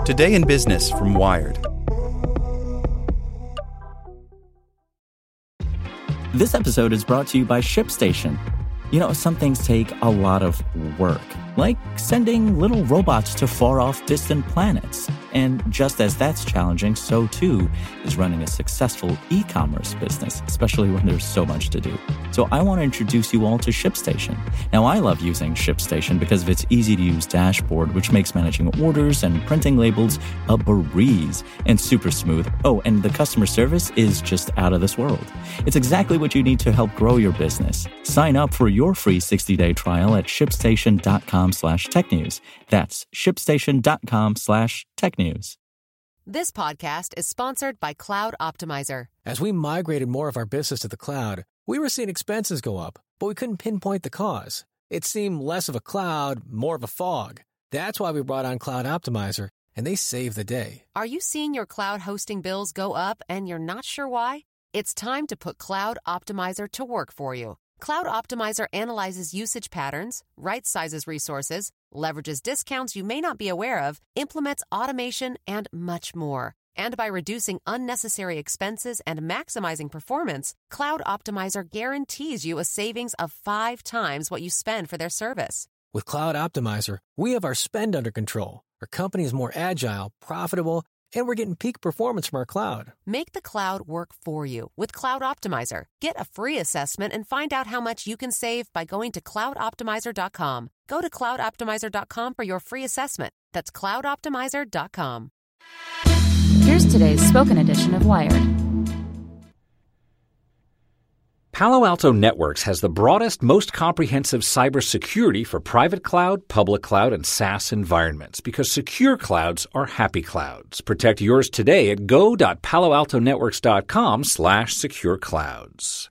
Today in Business from Wired. This episode is brought to you by ShipStation. You know, some things take a lot of work, like sending little robots to far-off distant planets. And just as that's challenging, so too is running a successful e-commerce business, especially when there's so much to do. So I want to introduce you all to ShipStation. Now, I love using ShipStation because of its easy-to-use dashboard, which makes managing orders and printing labels a breeze and super smooth. Oh, and the customer service is just out of this world. It's exactly what you need to help grow your business. Sign up for your free 60-day trial at shipstation.com/technews. That's shipstation.com/technews. This podcast is sponsored by Cloud Optimizer. As we migrated more of our business to the cloud, we were seeing expenses go up, but we couldn't pinpoint the cause. It seemed less of a cloud, more of a fog. That's why we brought on Cloud Optimizer, and they saved the day. Are you seeing your cloud hosting bills go up and you're not sure why? It's time to put Cloud Optimizer to work for you. Cloud Optimizer analyzes usage patterns, right-sizes resources, leverages discounts you may not be aware of, implements automation, and much more. And by reducing unnecessary expenses and maximizing performance, Cloud Optimizer guarantees you a savings of 5 times what you spend for their service. With Cloud Optimizer, we have our spend under control. Our company is more agile, profitable, and we're getting peak performance from our cloud. Make the cloud work for you with Cloud Optimizer. Get a free assessment and find out how much you can save by going to cloudoptimizer.com. Go to cloudoptimizer.com for your free assessment. That's cloudoptimizer.com. Here's today's spoken edition of Wired. Palo Alto Networks has the broadest, most comprehensive cybersecurity for private cloud, public cloud, and SaaS environments because secure clouds are happy clouds. Protect yours today at go.paloaltonetworks.com/secure-clouds.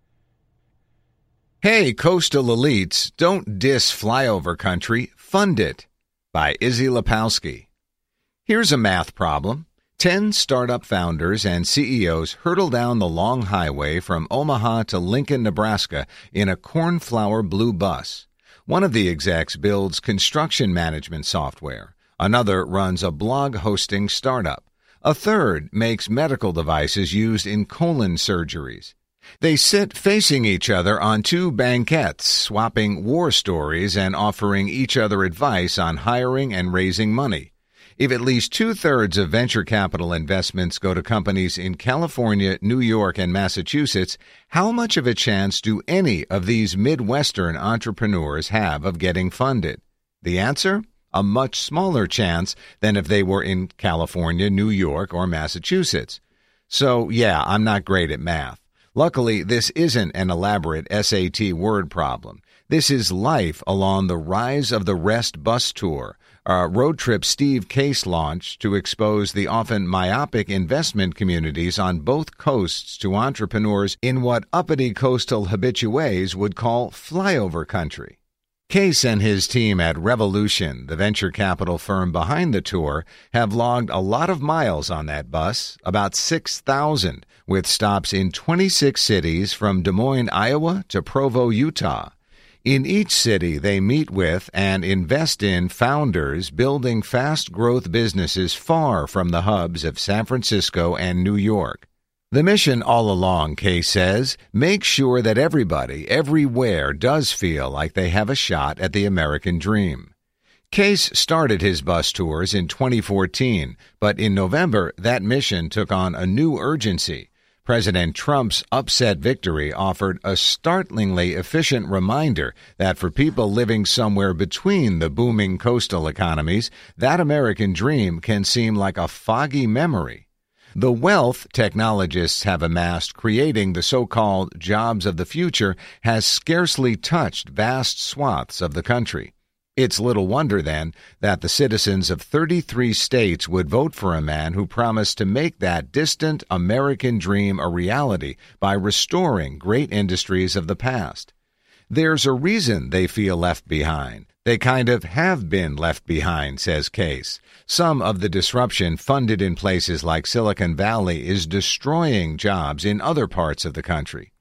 Hey, coastal elites, don't diss flyover country, fund it. By Izzy Lepowski. Here's a math problem. 10 startup founders and CEOs hurtle down the long highway from Omaha to Lincoln, Nebraska in a cornflower blue bus. One of the execs builds construction management software. Another runs a blog hosting startup. A third makes medical devices used in colon surgeries. They sit facing each other on 2 banquettes, swapping war stories and offering each other advice on hiring and raising money. If at least 2/3 of venture capital investments go to companies in California, New York, and Massachusetts, how much of a chance do any of these Midwestern entrepreneurs have of getting funded? The answer? A much smaller chance than if they were in California, New York, or Massachusetts. So, yeah, I'm not great at math. Luckily, this isn't an elaborate SAT word problem. This is life along the Rise of the Rest bus tour, a road trip Steve Case launched to expose the often myopic investment communities on both coasts to entrepreneurs in what uppity coastal habitués would call flyover country. Case and his team at Revolution, the venture capital firm behind the tour, have logged a lot of miles on that bus, about 6,000, with stops in 26 cities from Des Moines, Iowa to Provo, Utah. In each city, they meet with and invest in founders building fast-growth businesses far from the hubs of San Francisco and New York. The mission all along, Case says, make sure that everybody, everywhere, does feel like they have a shot at the American dream. Case started his bus tours in 2014, but in November, that mission took on a new urgency. President Trump's upset victory offered a startlingly efficient reminder that for people living somewhere between the booming coastal economies, that American dream can seem like a foggy memory. The wealth technologists have amassed creating the so-called jobs of the future has scarcely touched vast swaths of the country. It's little wonder, then, that the citizens of 33 states would vote for a man who promised to make that distant American dream a reality by restoring great industries of the past. There's a reason they feel left behind. They kind of have been left behind, says Case. Some of the disruption funded in places like Silicon Valley is destroying jobs in other parts of the country.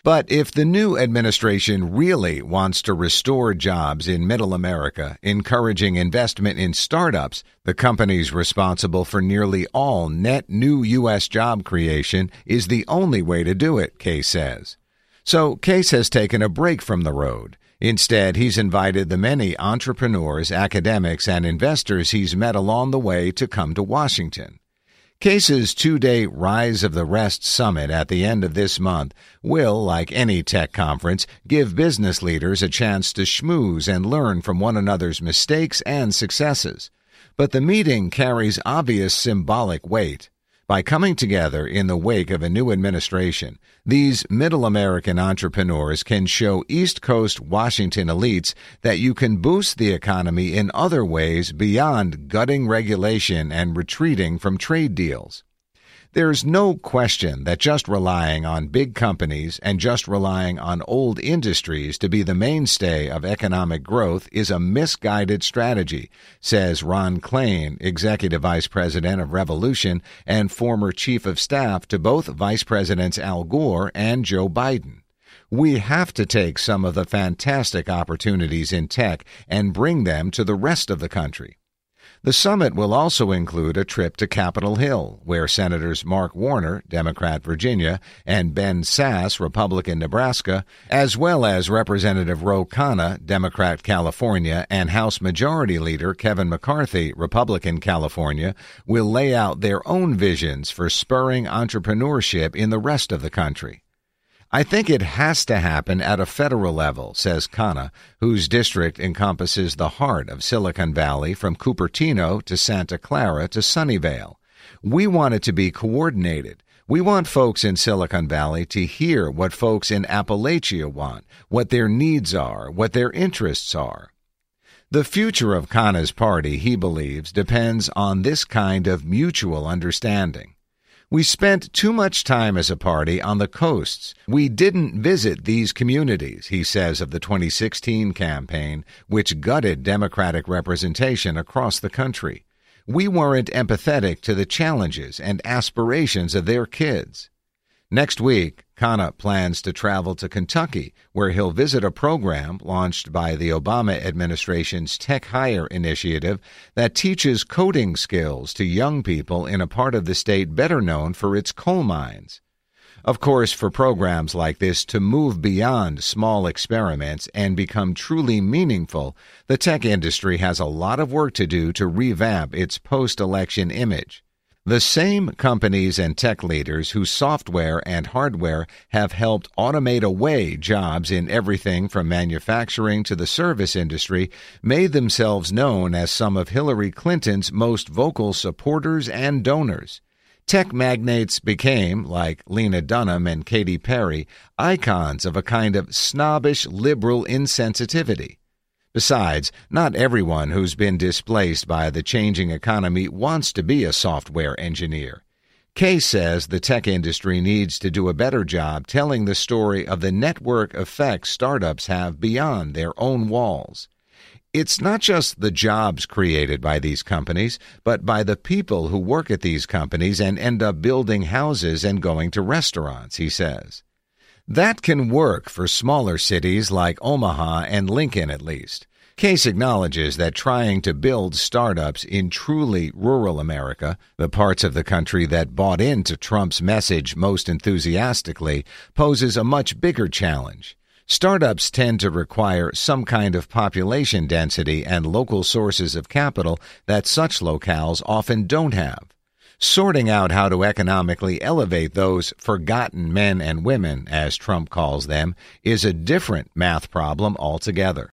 But if the new administration really wants to restore jobs in Middle America, encouraging investment in startups, the companies responsible for nearly all net new U.S. job creation, is the only way to do it, Case says. So Case has taken a break from the road. Instead, he's invited the many entrepreneurs, academics, and investors he's met along the way to come to Washington. Case's two-day Rise of the Rest Summit at the end of this month will, like any tech conference, give business leaders a chance to schmooze and learn from one another's mistakes and successes. But the meeting carries obvious symbolic weight. By coming together in the wake of a new administration, these Middle American entrepreneurs can show East Coast Washington elites that you can boost the economy in other ways beyond gutting regulation and retreating from trade deals. There's no question that just relying on big companies and just relying on old industries to be the mainstay of economic growth is a misguided strategy, says Ron Klain, Executive Vice President of Revolution and former Chief of Staff to both Vice Presidents Al Gore and Joe Biden. We have to take some of the fantastic opportunities in tech and bring them to the rest of the country. The summit will also include a trip to Capitol Hill, where Senators Mark Warner, Democrat Virginia, and Ben Sasse, Republican Nebraska, as well as Representative Ro Khanna, Democrat California, and House Majority Leader Kevin McCarthy, Republican California, will lay out their own visions for spurring entrepreneurship in the rest of the country. I think it has to happen at a federal level, says Khanna, whose district encompasses the heart of Silicon Valley from Cupertino to Santa Clara to Sunnyvale. We want it to be coordinated. We want folks in Silicon Valley to hear what folks in Appalachia want, what their needs are, what their interests are. The future of Khanna's party, he believes, depends on this kind of mutual understanding. We spent too much time as a party on the coasts. We didn't visit these communities, he says of the 2016 campaign, which gutted Democratic representation across the country. We weren't empathetic to the challenges and aspirations of their kids. Next week, Khanna plans to travel to Kentucky, where he'll visit a program launched by the Obama administration's Tech Hire initiative that teaches coding skills to young people in a part of the state better known for its coal mines. Of course, for programs like this to move beyond small experiments and become truly meaningful, the tech industry has a lot of work to do to revamp its post-election image. The same companies and tech leaders whose software and hardware have helped automate away jobs in everything from manufacturing to the service industry made themselves known as some of Hillary Clinton's most vocal supporters and donors. Tech magnates became, like Lena Dunham and Katy Perry, icons of a kind of snobbish liberal insensitivity. Besides, not everyone who's been displaced by the changing economy wants to be a software engineer. Case says the tech industry needs to do a better job telling the story of the network effect startups have beyond their own walls. It's not just the jobs created by these companies, but by the people who work at these companies and end up building houses and going to restaurants, he says. That can work for smaller cities like Omaha and Lincoln, at least. Case acknowledges that trying to build startups in truly rural America, the parts of the country that bought into Trump's message most enthusiastically, poses a much bigger challenge. Startups tend to require some kind of population density and local sources of capital that such locales often don't have. Sorting out how to economically elevate those forgotten men and women, as Trump calls them, is a different math problem altogether.